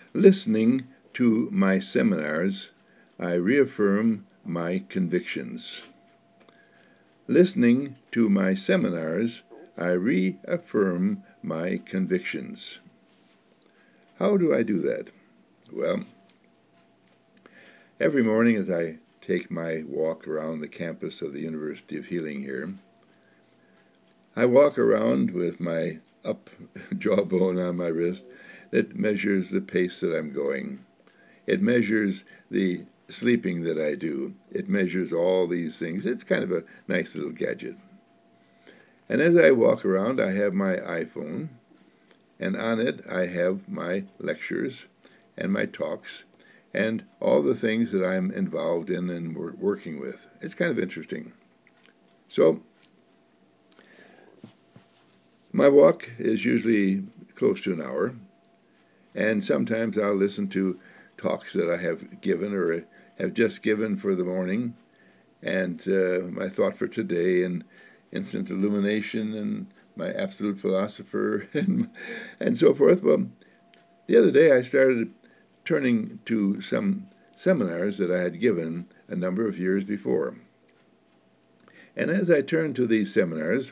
Listening to my seminars, I reaffirm my convictions. Listening to my seminars, I reaffirm my convictions. How do I do that? Well, every morning as I take my walk around the campus of the University of Healing here, I walk around with my up jawbone on my wrist that measures the pace that I'm going. It measures the sleeping that I do. It measures all these things. It's kind of a nice little gadget. And as I walk around, I have my iPhone, and on it I have my lectures and my talks and all the things that I'm involved in and working with. It's kind of interesting. So my walk is usually close to an hour, and sometimes I'll listen to talks that I have given or have just given for the morning, and my thought for today, and instant illumination, and my absolute philosopher, and so forth. Well, the other day I started turning to some seminars that I had given a number of years before. And as I turned to these seminars,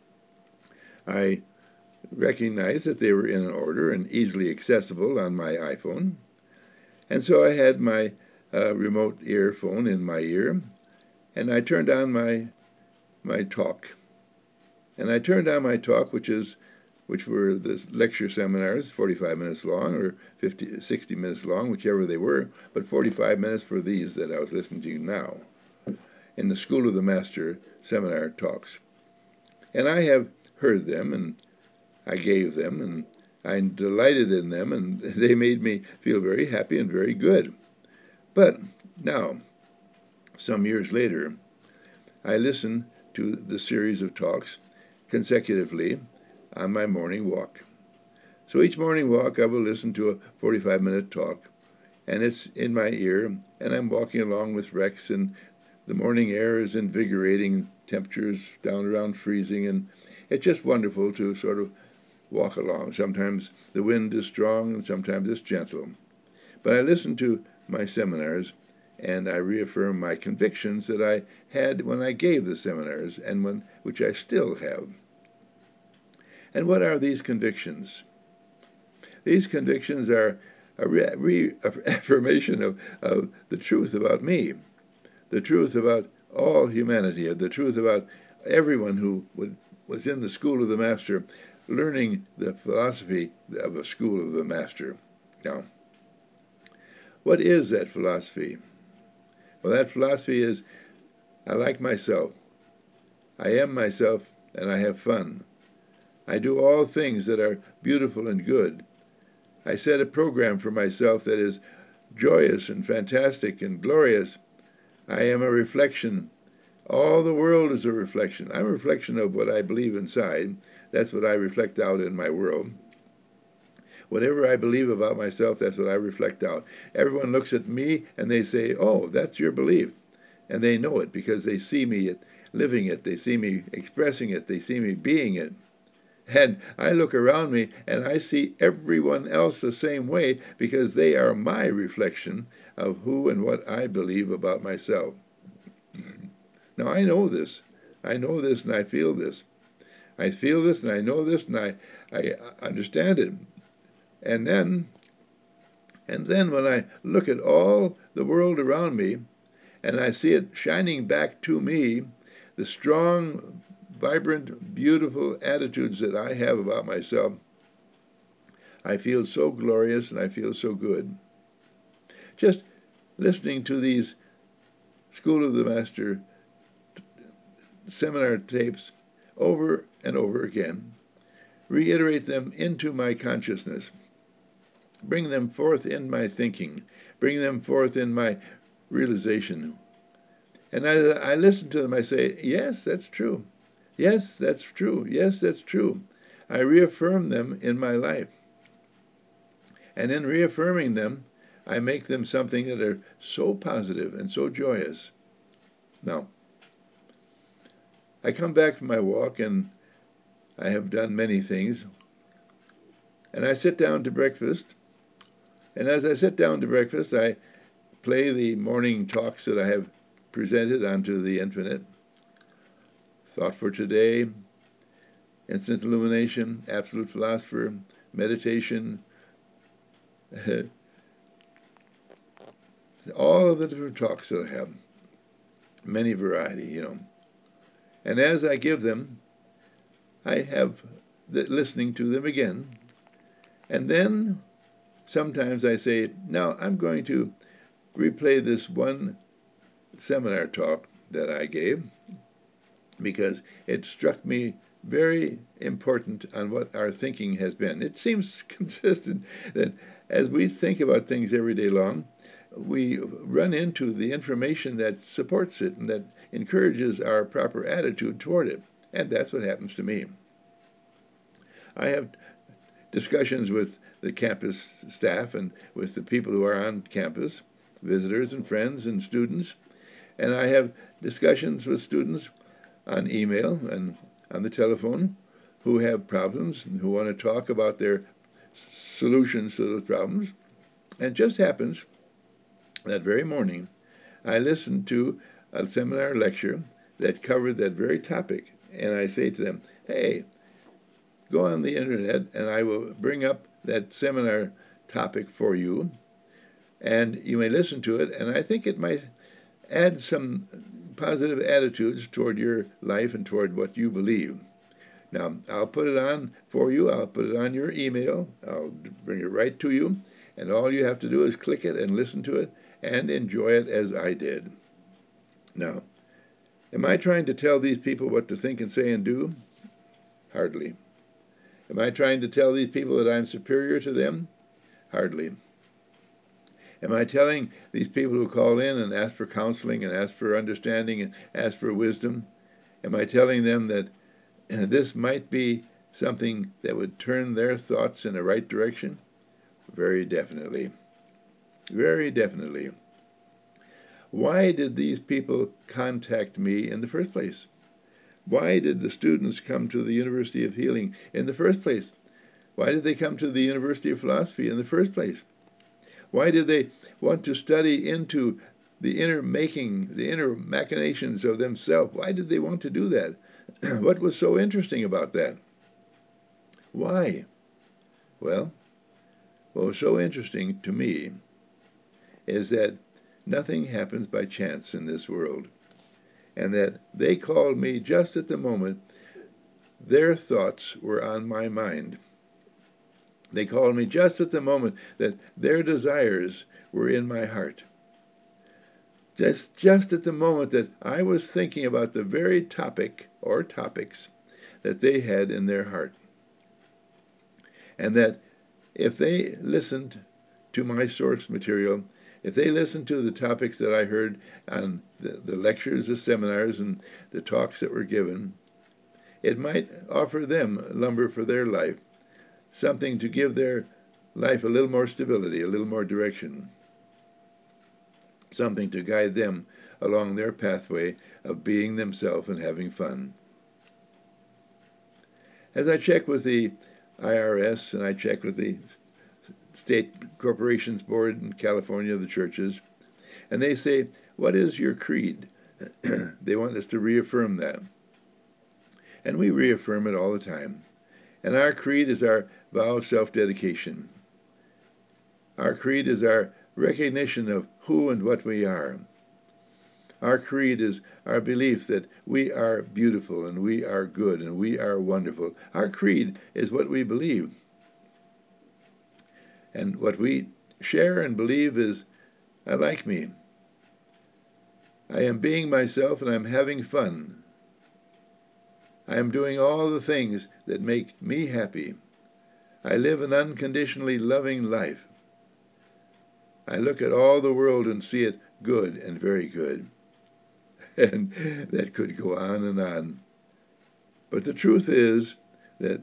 I recognized that they were in order and easily accessible on my iPhone. And so I had my remote earphone in my ear, and I turned on my talk. And I turned on my talk, which were the lecture seminars, 45 minutes long or 60 minutes long, whichever they were, but 45 minutes for these that I was listening to now in the School of the Master seminar talks. And I have heard them, and I gave them, and I delighted in them, and they made me feel very happy and very good. But now, some years later, I listen to the series of talks consecutively on my morning walk. So each morning walk, I will listen to a 45-minute talk, and it's in my ear, and I'm walking along with Rex, and the morning air is invigorating, temperatures down around freezing, and it's just wonderful to sort of walk along. Sometimes the wind is strong, and sometimes it's gentle. But I listen to my seminars, and I reaffirm my convictions that I had when I gave the seminars, and which I still have. And what are these convictions? These convictions are a reaffirmation of the truth about me, the truth about all humanity, the truth about everyone who was in the school of the Master, learning the philosophy of a school of the Master. Now, what is that philosophy? Well, that philosophy is, I like myself. I am myself, and I have fun. I do all things that are beautiful and good. I set a program for myself that is joyous and fantastic and glorious. I am a reflection. All the world is a reflection. I'm a reflection of what I believe inside. That's what I reflect out in my world. Whatever I believe about myself, that's what I reflect out. Everyone looks at me and they say, oh, that's your belief. And they know it because they see me living it. They see me expressing it. They see me being it. And I look around me and I see everyone else the same way because they are my reflection of who and what I believe about myself. Now, I know this. I know this and I feel this. I feel this and I know this and I understand it. And then when I look at all the world around me and I see it shining back to me, the strong, vibrant, beautiful attitudes that I have about myself, I feel so glorious and I feel so good. Just listening to these School of the Master seminar tapes over and over again, reiterate them into my consciousness, bring them forth in my thinking, bring them forth in my realization. And I listen to them, I say, yes, that's true. Yes, that's true. Yes, that's true. I reaffirm them in my life. And in reaffirming them, I make them something that are so positive and so joyous. Now, I come back from my walk, and I have done many things, and I sit down to breakfast, And as I sit down to breakfast, I play the morning talks that I have presented onto the infinite. Thought for today, instant illumination, absolute philosopher, meditation, all of the different talks that I have, many variety, And as I give them, I have listening to them again. And then sometimes I say, now I'm going to replay this one seminar talk that I gave because it struck me very important on what our thinking has been. It seems consistent that as we think about things every day long, we run into the information that supports it and that encourages our proper attitude toward it. And that's what happens to me. I have discussions with the campus staff and with the people who are on campus, visitors and friends and students. And I have discussions with students on email and on the telephone who have problems and who want to talk about their solutions to those problems. And it just happens that very morning I listened to a seminar lecture that covered that very topic. And I say to them, hey, go on the internet and I will bring up that seminar topic for you. And you may listen to it, and I think it might add some positive attitudes toward your life and toward what you believe. Now, I'll put it on for you. I'll put it on your email. I'll bring it right to you. And all you have to do is click it and listen to it and enjoy it as I did. Now, am I trying to tell these people what to think and say and do? Hardly. Am I trying to tell these people that I'm superior to them? Hardly. Am I telling these people who call in and ask for counseling and ask for understanding and ask for wisdom, am I telling them that this might be something that would turn their thoughts in the right direction? Very definitely. Very definitely. Why did these people contact me in the first place? Why did the students come to the University of Healing in the first place? Why did they come to the University of Philosophy in the first place? Why did they want to study into the inner making, the inner machinations of themselves? Why did they want to do that? What was so interesting about that? Why? Well, what was so interesting to me is that nothing happens by chance in this world, and that they called me just at the moment their thoughts were on my mind. They called me just at the moment that their desires were in my heart. Just at the moment that I was thinking about the very topic or topics that they had in their heart. And that if they listened to my source material, if they listened to the topics that I heard on the lectures, the seminars, and the talks that were given, it might offer them lumber for their life, something to give their life a little more stability, a little more direction, something to guide them along their pathway of being themselves and having fun. As I check with the IRS and I check with the State Corporations Board in California of the churches, and they say, what is your creed? They want us to reaffirm that. And we reaffirm it all the time. And our creed is our vow of self-dedication. Our creed is our recognition of who and what we are. Our creed is our belief that we are beautiful and we are good and we are wonderful. Our creed is what we believe. And what we share and believe is, I like me. I am being myself and I'm having fun. I am doing all the things that make me happy. I live an unconditionally loving life. I look at all the world and see it good and very good. And that could go on and on. But the truth is that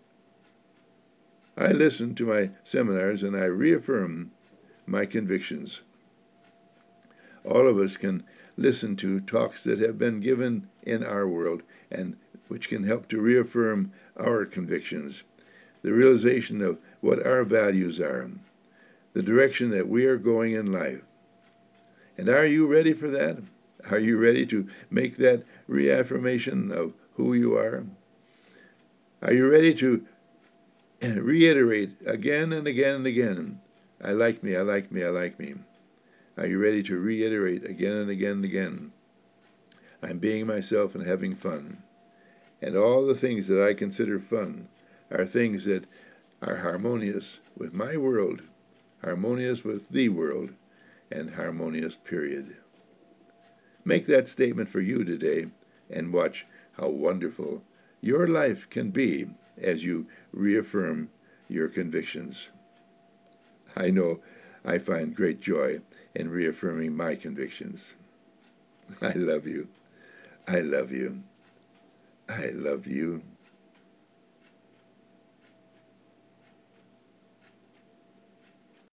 I listen to my seminars and I reaffirm my convictions. All of us can listen to talks that have been given in our world and which can help to reaffirm our convictions, the realization of what our values are, the direction that we are going in life. And are you ready for that? Are you ready to make that reaffirmation of who you are? Are you ready to reiterate again and again and again, I like me, I like me, I like me? Are you ready to reiterate again and again and again, I'm being myself and having fun? And all the things that I consider fun are things that are harmonious with my world, harmonious with the world, and harmonious, period. Make that statement for you today and watch how wonderful your life can be as you reaffirm your convictions. I know I find great joy in reaffirming my convictions. I love you. I love you. I love you.